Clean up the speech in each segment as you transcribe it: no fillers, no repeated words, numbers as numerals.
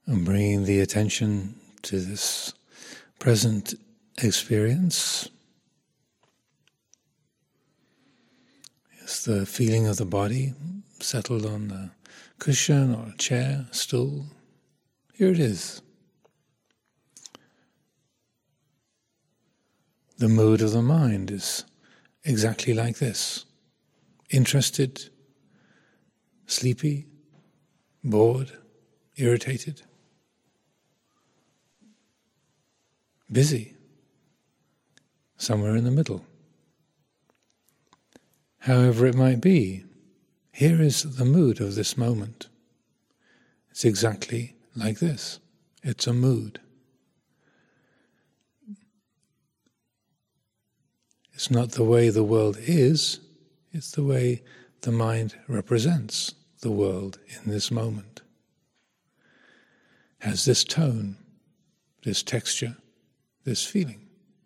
And bringing the attention to this present experience. It's the feeling of the body settled on the cushion or a chair, stool. Here it is. The mood of the mind is exactly like this. Interested, sleepy, bored, irritated, busy, somewhere in the middle. However it might be, here is the mood of this moment. It's exactly like this. It's a mood. It's not the way the world is, it's the way the mind represents the world in this moment. Has this tone, this texture, this feeling.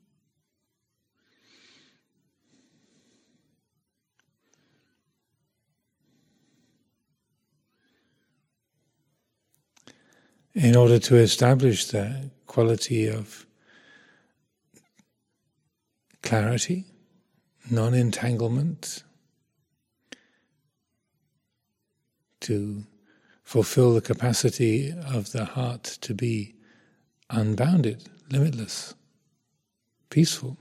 In order to establish that quality of clarity, non-entanglement, to fulfill the capacity of the heart to be unbounded, limitless, peaceful,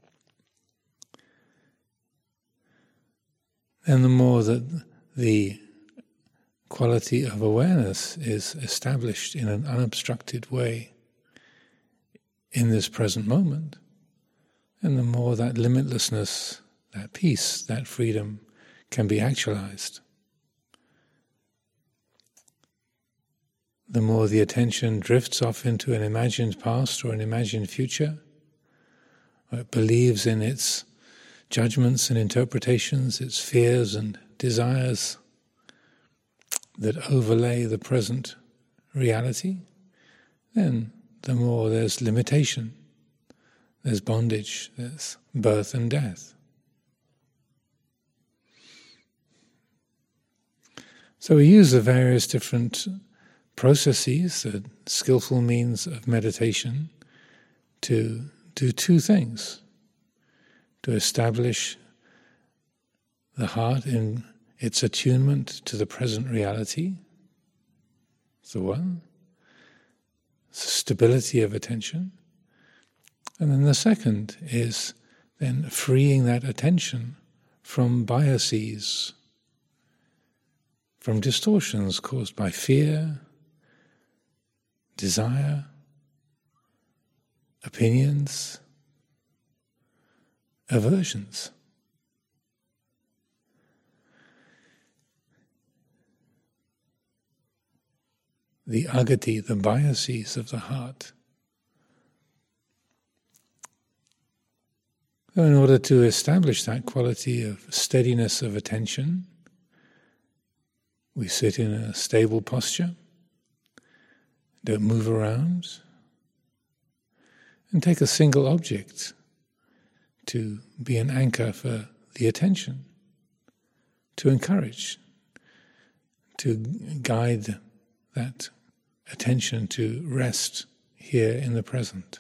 then the more that the quality of awareness is established in an unobstructed way in this present moment, and the more that limitlessness, that peace, that freedom can be actualized. The more the attention drifts off into an imagined past or an imagined future, or it believes in its judgments and interpretations, its fears and desires that overlay the present reality, then the more there's limitation, there's bondage, there's birth and death. So we use the various different processes, the skillful means of meditation, to do two things. To establish the heart in its attunement to the present reality, is the one. Stability of attention. And then the second is then freeing that attention from biases, from distortions caused by fear, desire, opinions, aversions. The agati, the biases of the heart. So in order to establish that quality of steadiness of attention, we sit in a stable posture, don't move around, and take a single object to be an anchor for the attention, to encourage, to guide that attention to rest here in the present.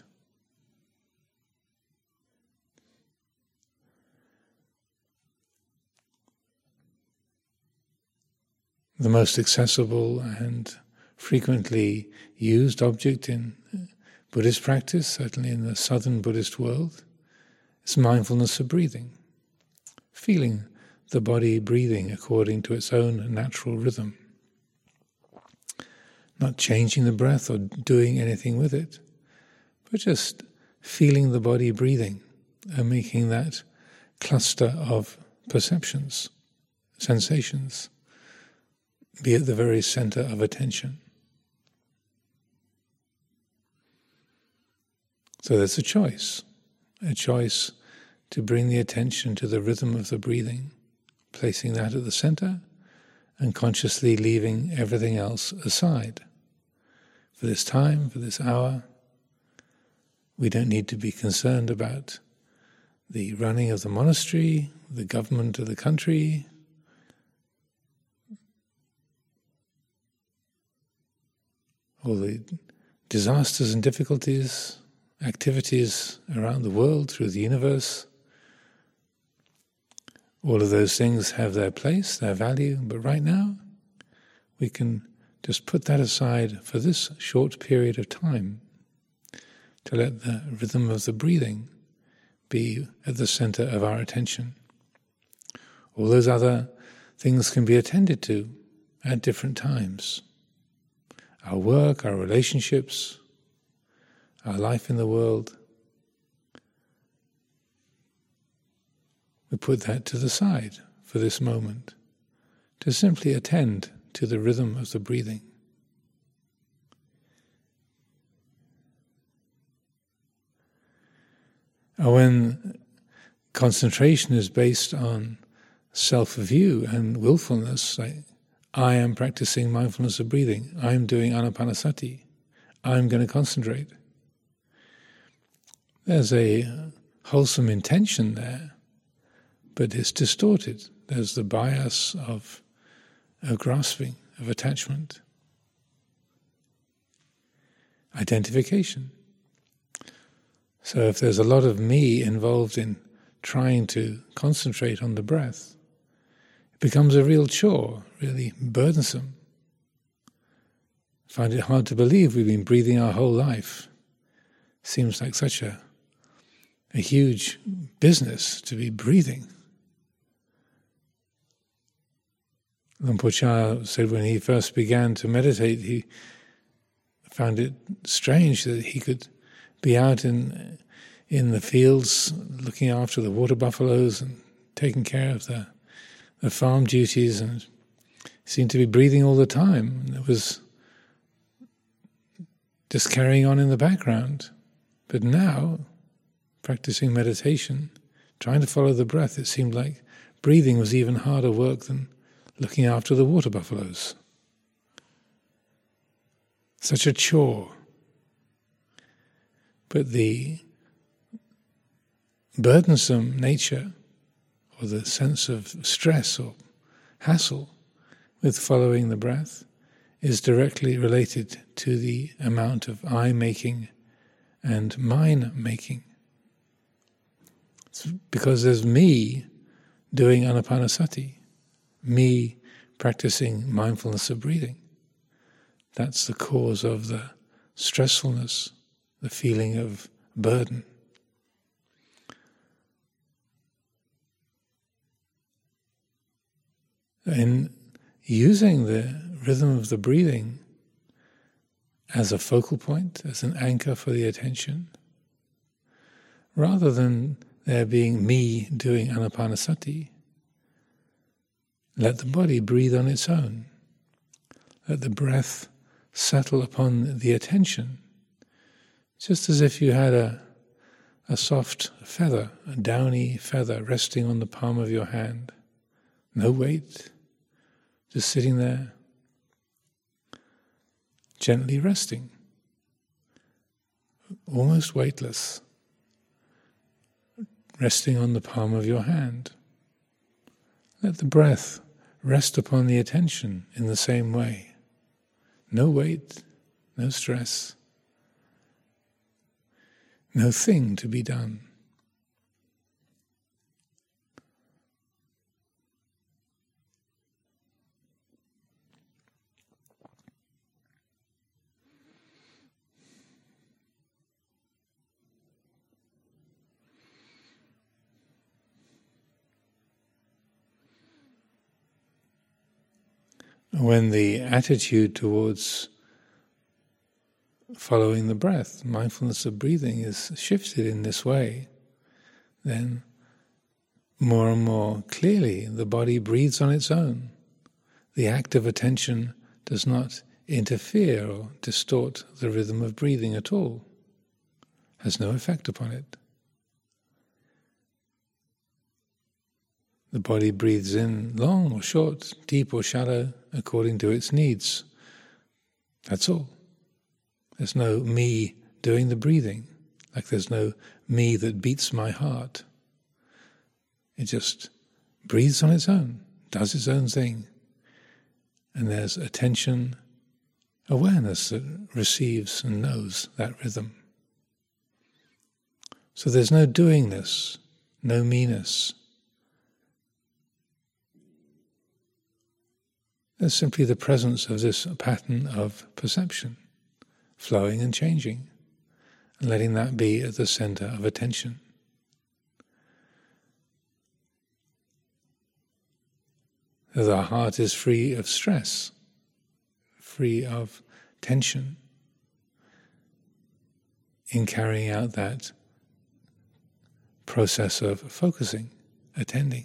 The most accessible and frequently used object in Buddhist practice, certainly in the southern Buddhist world, is mindfulness of breathing, feeling the body breathing according to its own natural rhythm. Not changing the breath or doing anything with it, but just feeling the body breathing and making that cluster of perceptions, sensations, be at the very center of attention. So there's a choice to bring the attention to the rhythm of the breathing, placing that at the center and consciously leaving everything else aside. For this time, for this hour, we don't need to be concerned about the running of the monastery, the government of the country, all the disasters and difficulties, activities around the world, through the universe. All of those things have their place, their value, but right now we can just put that aside for this short period of time to let the rhythm of the breathing be at the center of our attention. All those other things can be attended to at different times. Our work, our relationships, our life in the world. We put that to the side for this moment to simply attend to the rhythm of the breathing. And when concentration is based on self-view and willfulness, like I am practicing mindfulness of breathing, I'm doing anapanasati, I'm going to concentrate. There's a wholesome intention there, but it's distorted. There's the bias of grasping, of attachment, identification. So if there's a lot of me involved in trying to concentrate on the breath, it becomes a real chore, really burdensome. I find it hard to believe we've been breathing our whole life. Seems like such a huge business to be breathing. Luang Por Chah said when he first began to meditate, he found it strange that he could be out in the fields looking after the water buffaloes and taking care of the farm duties, and seemed to be breathing all the time. It was just carrying on in the background. But now, practicing meditation, trying to follow the breath, it seemed like breathing was even harder work than looking after the water buffaloes. Such a chore. But the burdensome nature, or the sense of stress or hassle with following the breath, is directly related to the amount of I-making and mine-making. It's because there's me doing anapanasati, me practicing mindfulness of breathing. That's the cause of the stressfulness, the feeling of burden. In using the rhythm of the breathing as a focal point, as an anchor for the attention, rather than there being me doing anapanasati, let the body breathe on its own. Let the breath settle upon the attention, just as if you had a soft feather, a downy feather resting on the palm of your hand. No weight, just sitting there, gently resting, almost weightless, resting on the palm of your hand. Let the breath rest upon the attention in the same way. No weight, no stress, no thing to be done. When the attitude towards following the breath, mindfulness of breathing, is shifted in this way, then more and more clearly the body breathes on its own. The act of attention does not interfere or distort the rhythm of breathing at all, has no effect upon it. The body breathes in long or short, deep or shallow, according to its needs. That's all. There's no me doing the breathing, like there's no me that beats my heart. It just breathes on its own, does its own thing. And there's attention, awareness that receives and knows that rhythm. So there's no doingness, no me-ness. There's simply the presence of this pattern of perception, flowing and changing, and letting that be at the center of attention. That our heart is free of stress, free of tension in carrying out that process of focusing, attending.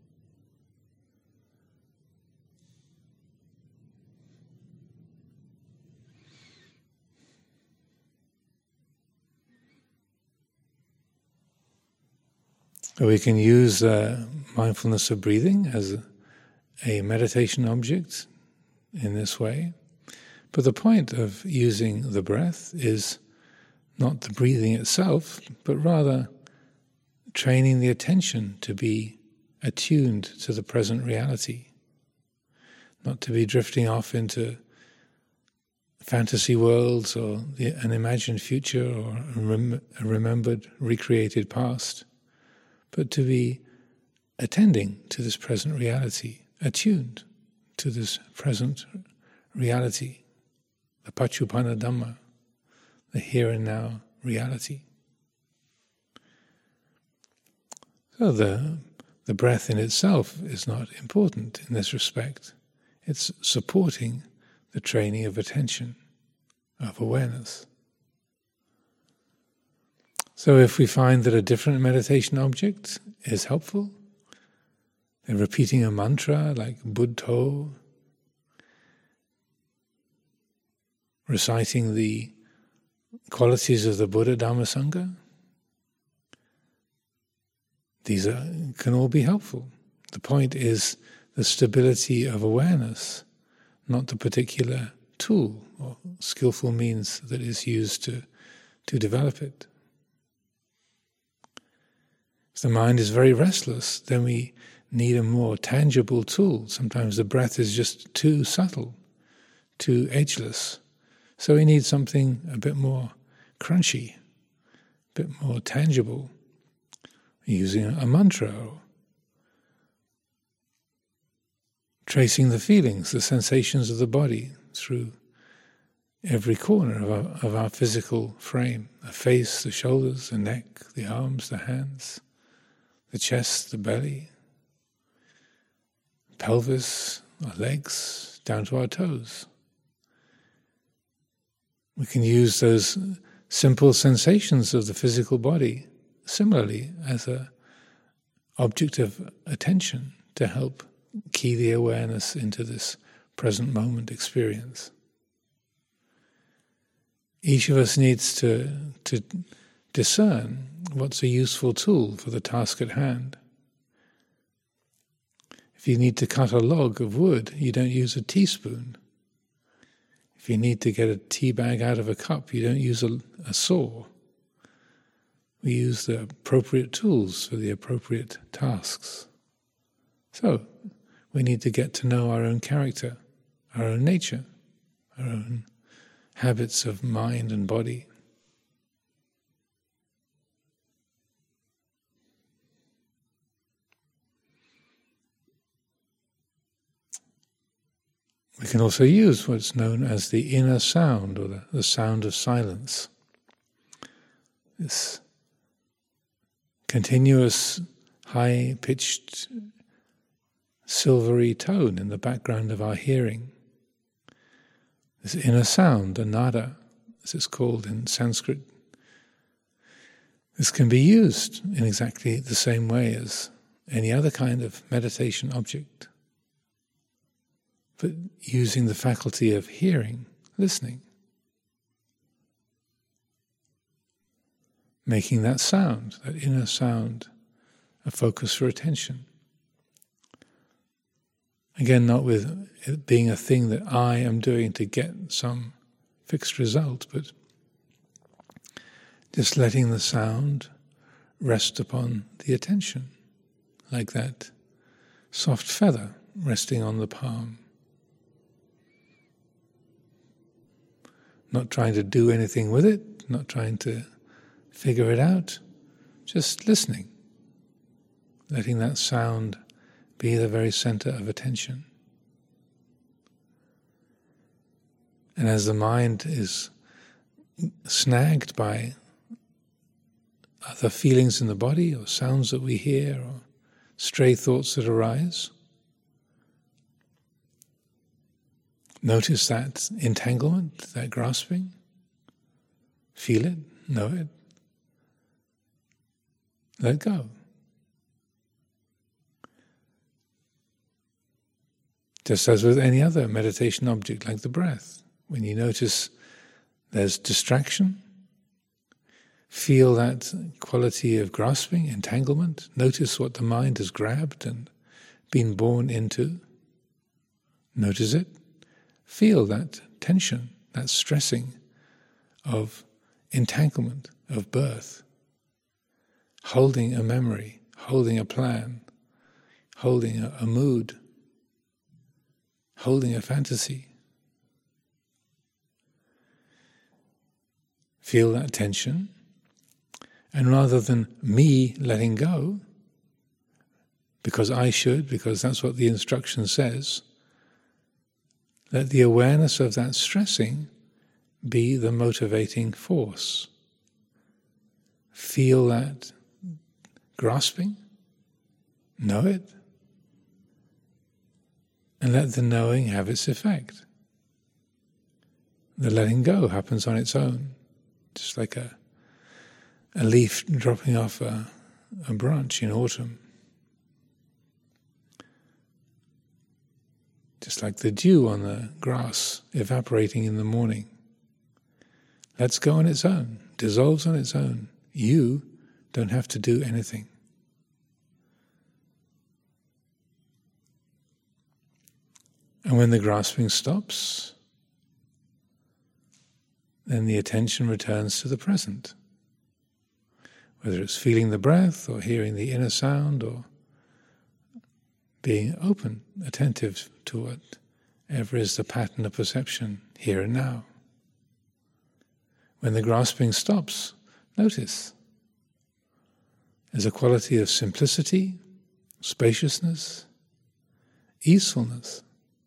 We can use mindfulness of breathing as a meditation object in this way. But the point of using the breath is not the breathing itself, but rather training the attention to be attuned to the present reality, not to be drifting off into fantasy worlds or an imagined future or a remembered, recreated past, but to be attending to this present reality, attuned to this present reality, the Paccuppanna Dhamma, the here and now reality. So the breath in itself is not important in this respect. It's supporting the training of attention, of awareness. So if we find that a different meditation object is helpful, then repeating a mantra like Buddho, reciting the qualities of the Buddha, Dhamma, Sangha, these can all be helpful. The point is the stability of awareness, not the particular tool or skillful means that is used to develop it. If the mind is very restless, then we need a more tangible tool. Sometimes the breath is just too subtle, too edgeless. So we need something a bit more crunchy, a bit more tangible, using a mantra, or tracing the feelings, the sensations of the body through every corner of our physical frame, the face, the shoulders, the neck, the arms, the hands, the chest, the belly, pelvis, our legs, down to our toes. We can use those simple sensations of the physical body similarly as an object of attention to help key the awareness into this present moment experience. Each of us needs to discern what's a useful tool for the task at hand. If you need to cut a log of wood, you don't use a teaspoon. If you need to get a tea bag out of a cup, you don't use a saw. We use the appropriate tools for the appropriate tasks. So, we need to get to know our own character, our own nature, our own habits of mind and body. We can also use what's known as the inner sound, or the sound of silence. This continuous, high-pitched, silvery tone in the background of our hearing. This inner sound, the nada, as it's called in Sanskrit. This can be used in exactly the same way as any other kind of meditation object, but using the faculty of hearing, listening, making that sound, that inner sound, a focus for attention. Again, not with it being a thing that I am doing to get some fixed result, but just letting the sound rest upon the attention, like that soft feather resting on the palm. not trying to do anything with it, not trying to figure it out, just listening, letting that sound be the very center of attention. And as the mind is snagged by other feelings in the body or sounds that we hear or stray thoughts that arise, notice that entanglement, that grasping, feel it, know it, let go. Just as with any other meditation object like the breath, when you notice there's distraction, feel that quality of grasping, entanglement, notice what the mind has grabbed and been born into, notice it, feel that tension, that stressing of entanglement, of birth, holding a memory, holding a plan, holding a mood, holding a fantasy. Feel that tension, and rather than me letting go, because I should, because that's what the instruction says, let the awareness of that stressing be the motivating force. Feel that grasping, know it, and let the knowing have its effect. The letting go happens on its own, just like a leaf dropping off a branch in autumn. Just like the dew on the grass evaporating in the morning. Lets go on its own, dissolves on its own. You don't have to do anything. And when the grasping stops, then the attention returns to the present. Whether it's feeling the breath or hearing the inner sound or being open, attentive to whatever is the pattern of perception here and now. When the grasping stops, notice. There's a quality of simplicity, spaciousness, easefulness,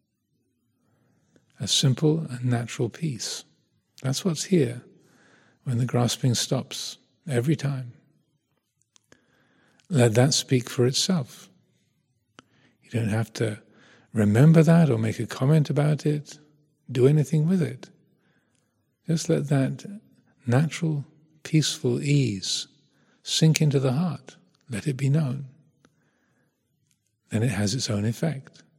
a simple and natural peace. That's what's here when the grasping stops, every time. Let that speak for itself. You don't have to remember that or make a comment about it, do anything with it. Just let that natural, peaceful ease sink into the heart. Let it be known. Then it has its own effect.